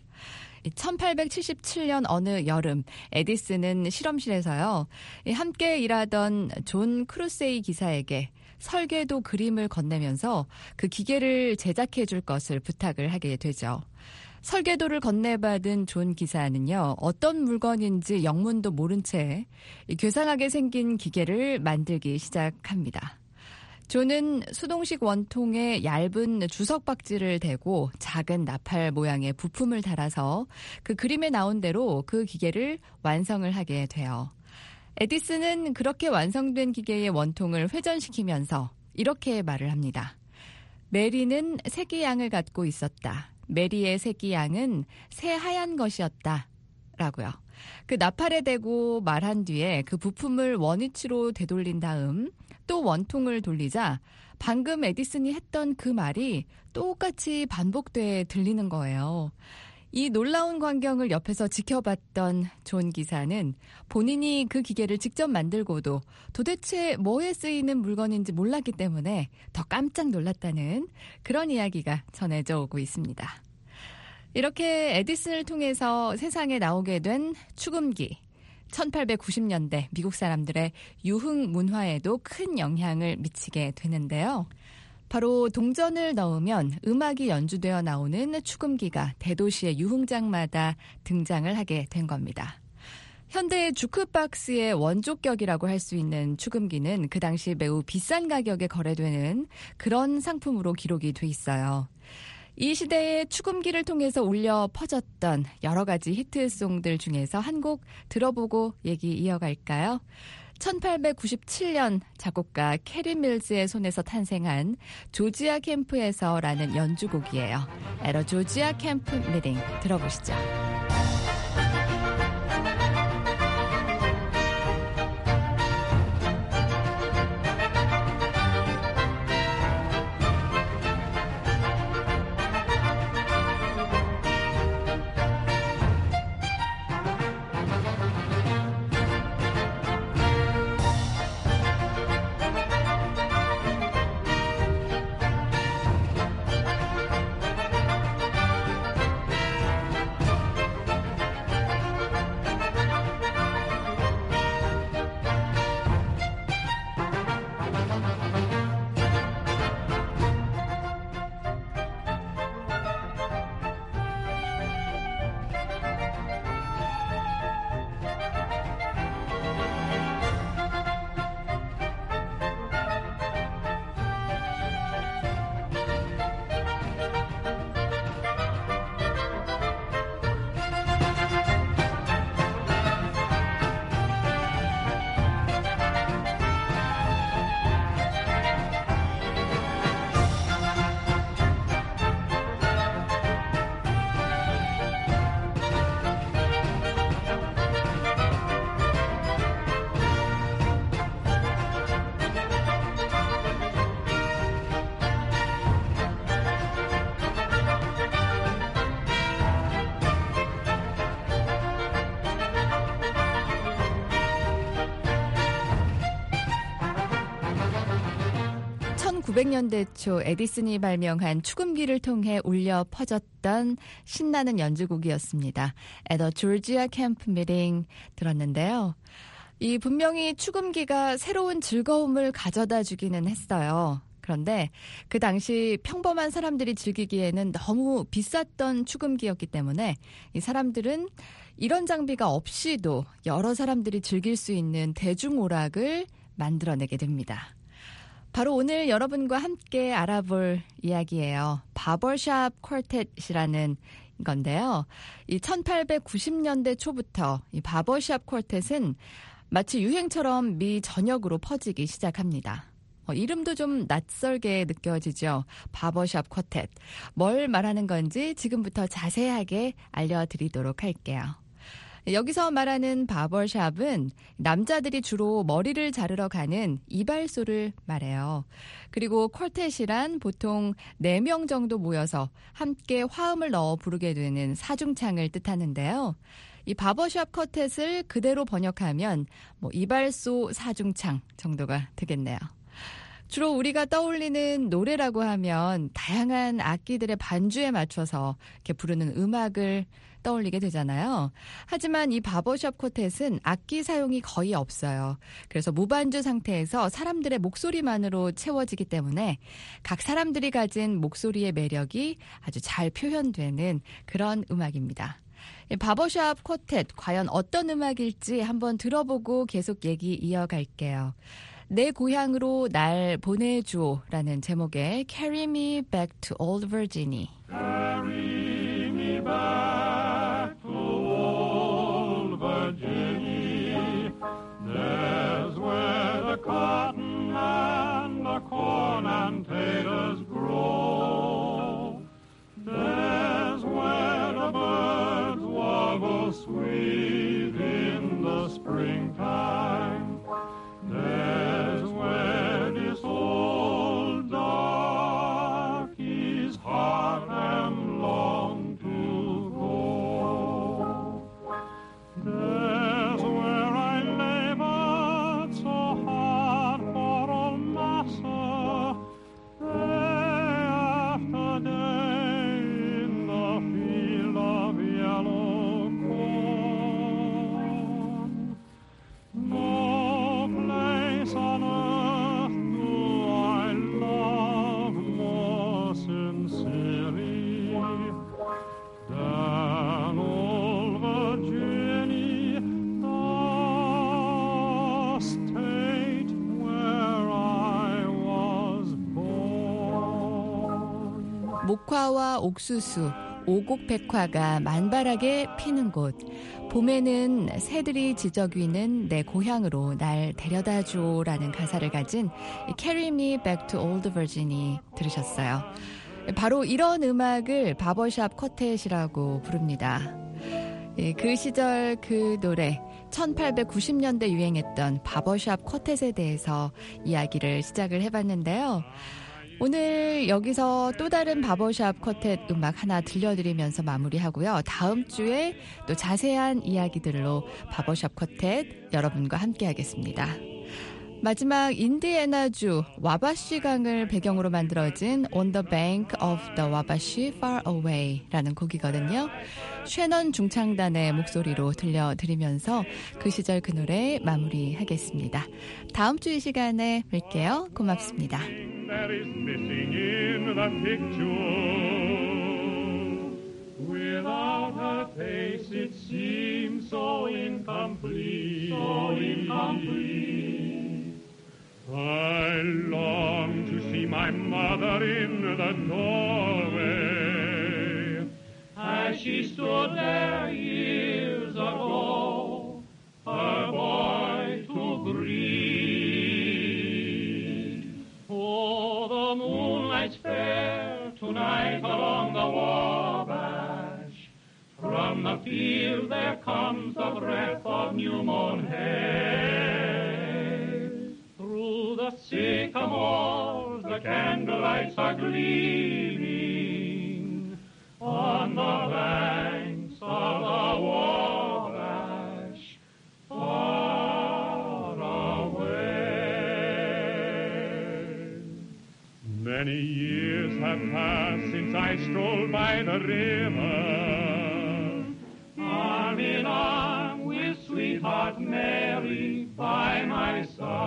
천팔백칠십칠 년 어느 여름 에디슨은 실험실에서요. 함께 일하던 존 크루세이 기사에게 설계도 그림을 건네면서 그 기계를 제작해 줄 것을 부탁을 하게 되죠. 설계도를 건네받은 존 기사는요. 어떤 물건인지 영문도 모른 채 괴상하게 생긴 기계를 만들기 시작합니다. 존은 수동식 원통에 얇은 주석 박지를 대고 작은 나팔 모양의 부품을 달아서 그 그림에 나온 대로 그 기계를 완성을 하게 돼요. 에디슨은 그렇게 완성된 기계의 원통을 회전시키면서 이렇게 말을 합니다. 메리는 새끼양을 갖고 있었다. 메리의 새끼양은 새하얀 것이었다. 라고요. 그 나팔에 대고 말한 뒤에 그 부품을 원위치로 되돌린 다음 또 원통을 돌리자 방금 에디슨이 했던 그 말이 똑같이 반복돼 들리는 거예요. 이 놀라운 광경을 옆에서 지켜봤던 존 기사는 본인이 그 기계를 직접 만들고도 도대체 뭐에 쓰이는 물건인지 몰랐기 때문에 더 깜짝 놀랐다는 그런 이야기가 전해져 오고 있습니다. 이렇게 에디슨을 통해서 세상에 나오게 된 축음기. 천팔백구십 년대 미국 사람들의 유흥 문화에도 큰 영향을 미치게 되는데요. 바로 동전을 넣으면 음악이 연주되어 나오는 축음기가 대도시의 유흥장마다 등장을 하게 된 겁니다. 현대의 주크박스의 원조격이라고 할 수 있는 축음기는 그 당시 매우 비싼 가격에 거래되는 그런 상품으로 기록이 돼 있어요. 이 시대의 축음기를 통해서 울려 퍼졌던 여러 가지 히트송들 중에서 한 곡 들어보고 얘기 이어갈까요? 천팔백구십칠 년 작곡가 캐리 밀즈의 손에서 탄생한 조지아 캠프에서라는 연주곡이에요. 에러 조지아 캠프 미팅 들어보시죠. 천구백 년대 초 에디슨이 발명한 축음기를 통해 울려 퍼졌던 신나는 연주곡이었습니다. At a Georgia Camp Meeting 들었는데요. 이 분명히 축음기가 새로운 즐거움을 가져다 주기는 했어요. 그런데 그 당시 평범한 사람들이 즐기기에는 너무 비쌌던 축음기였기 때문에 이 사람들은 이런 장비가 없이도 여러 사람들이 즐길 수 있는 대중오락을 만들어내게 됩니다. 바로 오늘 여러분과 함께 알아볼 이야기예요. 바버샵 쿼텟이라는 건데요. 이 천팔백구십 년대 초부터 이 바버샵 쿼텟은 마치 유행처럼 미 전역으로 퍼지기 시작합니다. 어, 이름도 좀 낯설게 느껴지죠. 바버샵 쿼텟. 뭘 말하는 건지 지금부터 자세하게 알려드리도록 할게요. 여기서 말하는 바버샵은 남자들이 주로 머리를 자르러 가는 이발소를 말해요. 그리고 쿼텟이란 보통 네 명 정도 모여서 함께 화음을 넣어 부르게 되는 사중창을 뜻하는데요. 이 바버샵 쿼텟을 그대로 번역하면 뭐 이발소 사중창 정도가 되겠네요. 주로 우리가 떠올리는 노래라고 하면 다양한 악기들의 반주에 맞춰서 이렇게 부르는 음악을 떠올리게 되잖아요. 하지만 이 바버샵 쿼텟은 악기 사용이 거의 없어요. 그래서 무반주 상태에서 사람들의 목소리만으로 채워지기 때문에 각 사람들이 가진 목소리의 매력이 아주 잘 표현되는 그런 음악입니다. 바버샵 쿼텟 과연 어떤 음악일지 한번 들어보고 계속 얘기 이어갈게요. 내 고향으로 날 보내줘라는 제목의 Carry Me Back to Old Virginia. Carry me back to old Virginia. There's where the cotton and the corn and taters grow. There's where the birds warble sweet in the springtime. There's where this old darky's heart and long to go. There's where I labored so hard for old massa, day after day in the field of yellow corn. No place on earth do I love more sincerely than old Virginia, the state where I was born. 목화와 옥수수, 오곡백화가 만발하게 피는 곳. 봄에는 새들이 지저귀는 내 고향으로 날 데려다줘라는 가사를 가진 Carry Me Back to Old Virginia 들으셨어요. 바로 이런 음악을 바버샵 쿼텟이라고 부릅니다. 그 시절 그 노래 천팔백구십 년대 유행했던 바버샵 쿼텟에 대해서 이야기를 시작을 해봤는데요. 오늘 여기서 또 다른 바버샵 쿼텟 음악 하나 들려드리면서 마무리하고요. 다음 주에 또 자세한 이야기들로 바버샵 쿼텟 여러분과 함께 하겠습니다. 마지막 인디애나주 와바시 강을 배경으로 만들어진 On the Bank of the Wabash Far Away라는 곡이거든요. 쉐넌 중창단의 목소리로 들려드리면서 그 시절 그 노래 마무리하겠습니다. 다음 주 이 시간에 뵐게요. 고맙습니다. That is missing in the picture. Without her face it seems so incomplete, so incomplete. I long to see my mother in the doorway as she stood there years ago, her boy to greet. Oh, the moonlight's fair tonight along the Wabash. From the field there comes the breath of new mown hay. Through the sycamores the candlelights are gleaming on the banks of the Wabash, far away. Many years have passed since I strolled by the river, arm in arm with sweetheart Mary by my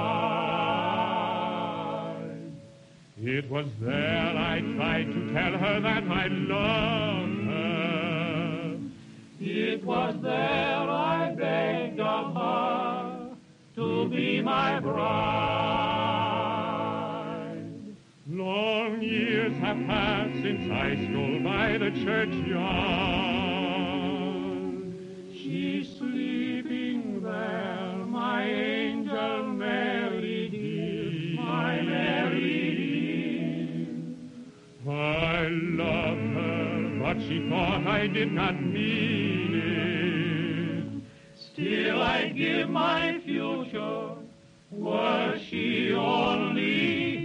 side. It was there I tried to tell her that I loved her. It was there I begged of her to be my bride. Long years have passed since I strolled by the churchyard. She's sleeping there, my angel Mary dear, my Mary dear. I love her, but she thought I did not mean it. Still I'd give my future, were she only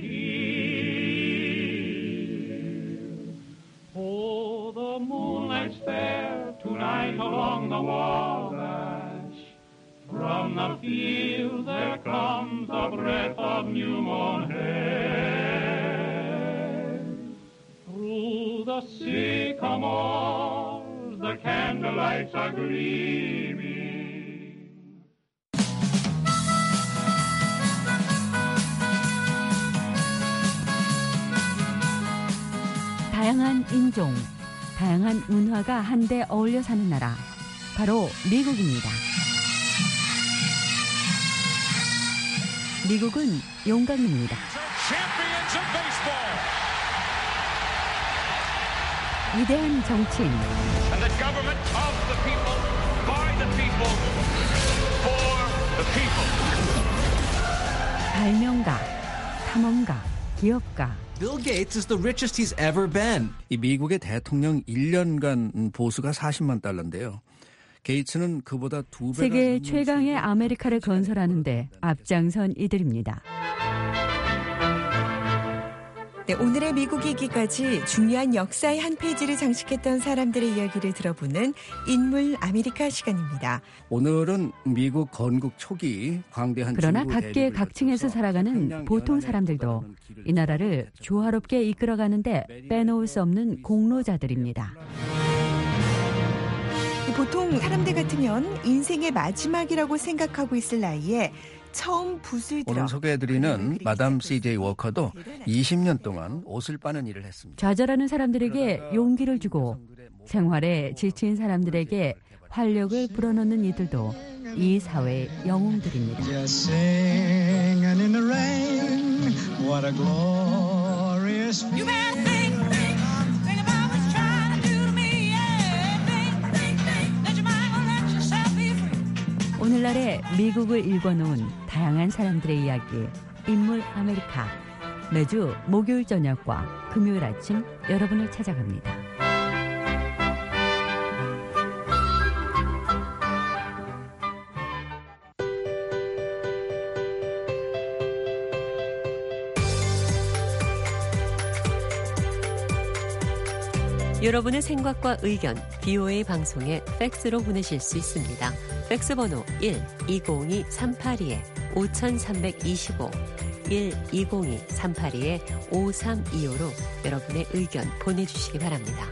here. Oh, the moonlight's fair tonight along the Wabash. From the field there comes the breath of new mown hay. Through the sycamores the candlelights are gleaming. 다양한 인종, 다양한 문화가 한데 어울려 사는 나라, 바로 미국입니다. 미국은 용광로입니다. 위대한 정치인, And the government of the people, by the people, for the people. 발명가, 탐험가, 기업가. Bill Gates is the richest he's ever been. 이 미국의 대통령 일 년간 보수가 사십만 달러인데요. 게이츠는 그보다 두 배가 세계 최강의 아메리카를 건설하는데 앞장선 이들입니다. 네, 오늘의 미국이기까지 중요한 역사의 한 페이지를 장식했던 사람들의 이야기를 들어보는 인물 아메리카 시간입니다. 오늘은 미국 건국 초기 광대한 그러나 중부 각계 대륙을 각층에서 살아가는 보통 사람들도 이 나라를 조화롭게 이끌어가는데 빼놓을 수 없는 공로자들입니다. 보통 사람들 같으면 인생의 마지막이라고 생각하고 있을 나이에 처음 붓을 들어 오늘 소개해드리는 마담 씨제이 워커도 이십 년 동안 옷을 빠는 일을 했습니다. 좌절하는 사람들에게 용기를 주고 생활에 지친 사람들에게 활력을 불어넣는 이들도 이 사회의 영웅들입니다. Just singing in the rain, what a glorious You better think, think, think about what you're trying to do to me. Yeah, think, think, think, let your mind go, let yourself be free. 오늘날의 미국을 읽어놓은 다양한 사람들의 이야기, 인물 아메리카. 매주 목요일 저녁과 금요일 아침 여러분을 찾아갑니다. 여러분의 생각과 의견 비오에이 방송에 팩스로 보내실 수 있습니다. 팩스 번호 일 이공이 삼팔이 오삼이오 일 이공이 삼팔이 오삼이오로 여러분의 의견 보내주시기 바랍니다.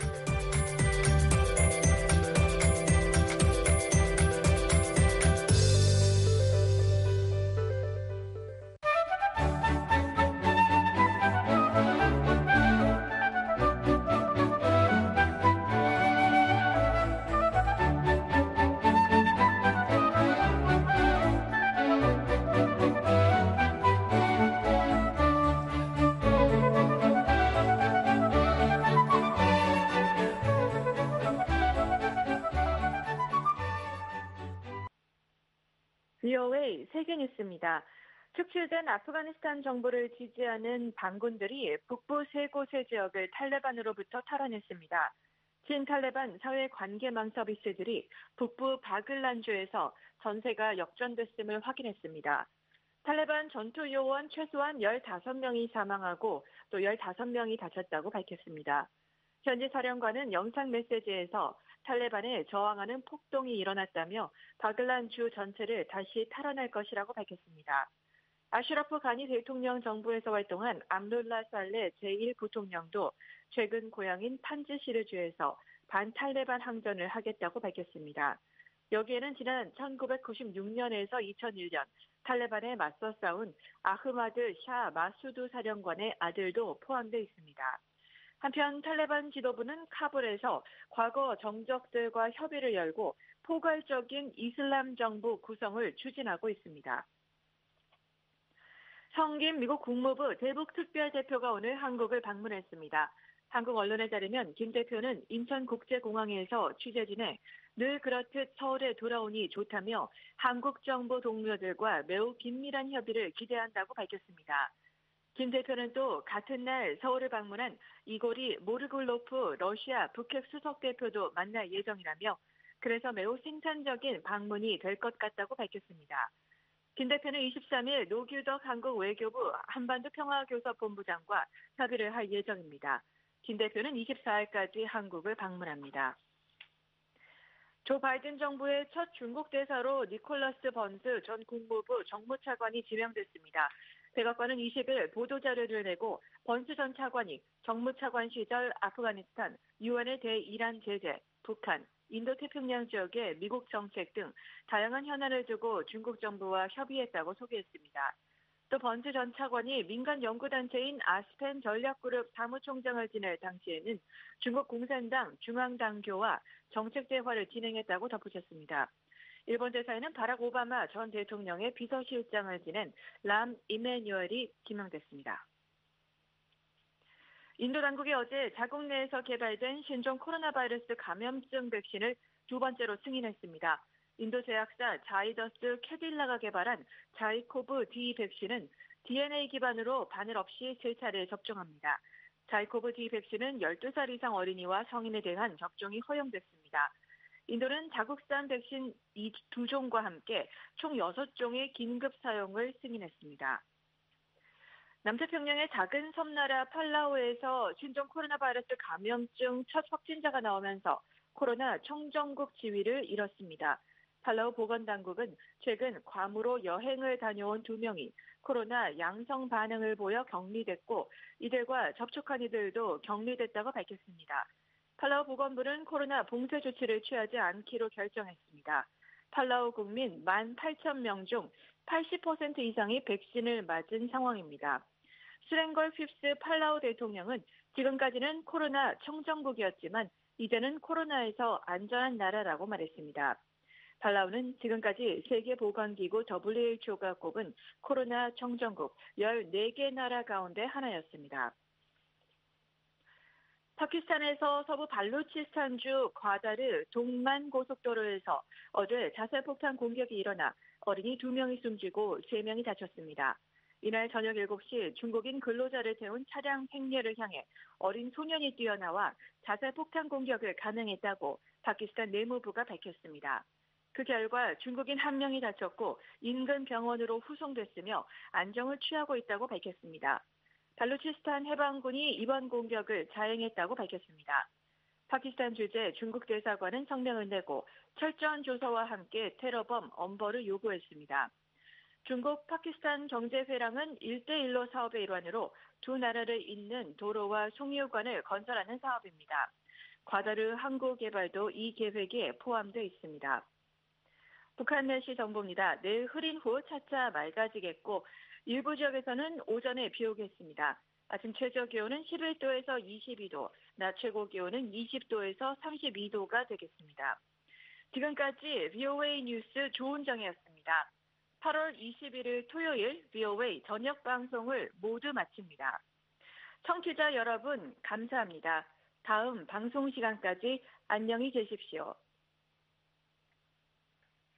비오에이 세계뉴스입니다. 축출된 아프가니스탄 정부를 지지하는 반군들이 북부 세 곳의 지역을 탈레반으로부터 탈환했습니다. 친탈레반 사회관계망 서비스들이 북부 바글란주에서 전세가 역전됐음을 확인했습니다. 탈레반 전투요원 최소한 열다섯 명이 사망하고 또 열다섯 명이 다쳤다고 밝혔습니다. 현지 사령관은 영상 메시지에서 탈레반에 저항하는 폭동이 일어났다며 바글란 주 전체를 다시 탈환할 것이라고 밝혔습니다. 아슈라프 가니 대통령 정부에서 활동한 압둘라 살레 제일 부통령도 최근 고향인 판즈시르주에서 반탈레반 항전을 하겠다고 밝혔습니다. 여기에는 지난 천구백구십육 년에서 이천일 년 탈레반에 맞서 싸운 아흐마드 샤 마수드 사령관의 아들도 포함되어 있습니다. 한편 탈레반 지도부는 카불에서 과거 정적들과 협의를 열고 포괄적인 이슬람 정부 구성을 추진하고 있습니다. 성김 미국 국무부 대북특별대표가 오늘 한국을 방문했습니다. 한국 언론에 따르면 김 대표는 인천국제공항에서 취재진에 늘 그렇듯 서울에 돌아오니 좋다며 한국 정부 동료들과 매우 긴밀한 협의를 기대한다고 밝혔습니다. 김 대표는 또 같은 날 서울을 방문한 이고리 모르글로프 러시아 북핵 수석 대표도 만날 예정이라며 그래서 매우 생산적인 방문이 될 것 같다고 밝혔습니다. 김 대표는 이십삼 일 노규덕 한국 외교부 한반도 평화교섭본부장과 협의를 할 예정입니다. 김 대표는 이십사 일까지 한국을 방문합니다. 조 바이든 정부의 첫 중국 대사로 니콜러스 번스 전 국무부 정무차관이 지명됐습니다. 백악관은 이십 일 보도자료를 내고 번스 전 차관이 정무차관 시절 아프가니스탄, 유엔의 대이란 제재, 북한, 인도태평양 지역의 미국 정책 등 다양한 현안을 두고 중국 정부와 협의했다고 소개했습니다. 또 번스 전 차관이 민간 연구단체인 아스펜 전략그룹 사무총장을 지낼 당시에는 중국 공산당 중앙당교와 정책 대화를 진행했다고 덧붙였습니다. 일본 대사에는 바락 오바마 전 대통령의 비서실장을 지낸 람 이메뉴얼이 지명됐습니다. 인도 당국이 어제 자국 내에서 개발된 신종 코로나 바이러스 감염증 백신을 두 번째로 승인했습니다. 인도 제약사 자이더스 캐딜라가 개발한 자이코브 D 백신은 디엔에이 기반으로 바늘 없이 세 차례 접종합니다. 자이코브 D 백신은 열두 살 이상 어린이와 성인에 대한 접종이 허용됐습니다. 인도는 자국산 백신 이 두 종과 함께 총 여섯 종의 긴급 사용을 승인했습니다. 남태평양의 작은 섬나라 팔라우에서 신종 코로나 바이러스 감염증 첫 확진자가 나오면서 코로나 청정국 지위를 잃었습니다. 팔라우 보건당국은 최근 괌으로 여행을 다녀온 두 명이 코로나 양성 반응을 보여 격리됐고 이들과 접촉한 이들도 격리됐다고 밝혔습니다. 팔라우 보건부는 코로나 봉쇄 조치를 취하지 않기로 결정했습니다. 팔라우 국민 만 팔천 명 중 팔십 퍼센트 이상이 백신을 맞은 상황입니다. 스랭걸 휩스 팔라우 대통령은 지금까지는 코로나 청정국이었지만 이제는 코로나에서 안전한 나라라고 말했습니다. 팔라우는 지금까지 세계보건기구 더블유에이치오가 꼽은 코로나 청정국 열네 개 나라 가운데 하나였습니다. 파키스탄에서 서부 발루치스탄주 과다르 동만 고속도로에서 어제 자살폭탄 공격이 일어나 어린이 두 명이 숨지고 세 명이 다쳤습니다. 이날 저녁 일곱 시 중국인 근로자를 태운 차량 행렬을 향해 어린 소년이 뛰어나와 자살폭탄 공격을 감행했다고 파키스탄 내무부가 밝혔습니다. 그 결과 중국인 한 명이 다쳤고 인근 병원으로 후송됐으며 안정을 취하고 있다고 밝혔습니다. 발루치스탄 해방군이 이번 공격을 자행했다고 밝혔습니다. 파키스탄 주재 중국 대사관은 성명을 내고 철저한 조사와 함께 테러범 엄벌을 요구했습니다. 중국 파키스탄 경제회랑은 일대일로 사업의 일환으로 두 나라를 잇는 도로와 송유관을 건설하는 사업입니다. 과다르 항구개발도 이 계획에 포함되어 있습니다. 북한 날씨 정보입니다. 내일 흐린 후 차차 맑아지겠고 일부 지역에서는 오전에 비 오겠습니다. 아침 최저 기온은 십일 도에서 이십이 도, 낮 최고 기온은 이십 도에서 삼십이 도가 되겠습니다. 지금까지 브이오에이 뉴스 조은정이었습니다. 팔월 이십일일 토요일 브이오에이 저녁 방송을 모두 마칩니다. 청취자 여러분 감사합니다. 다음 방송 시간까지 안녕히 계십시오.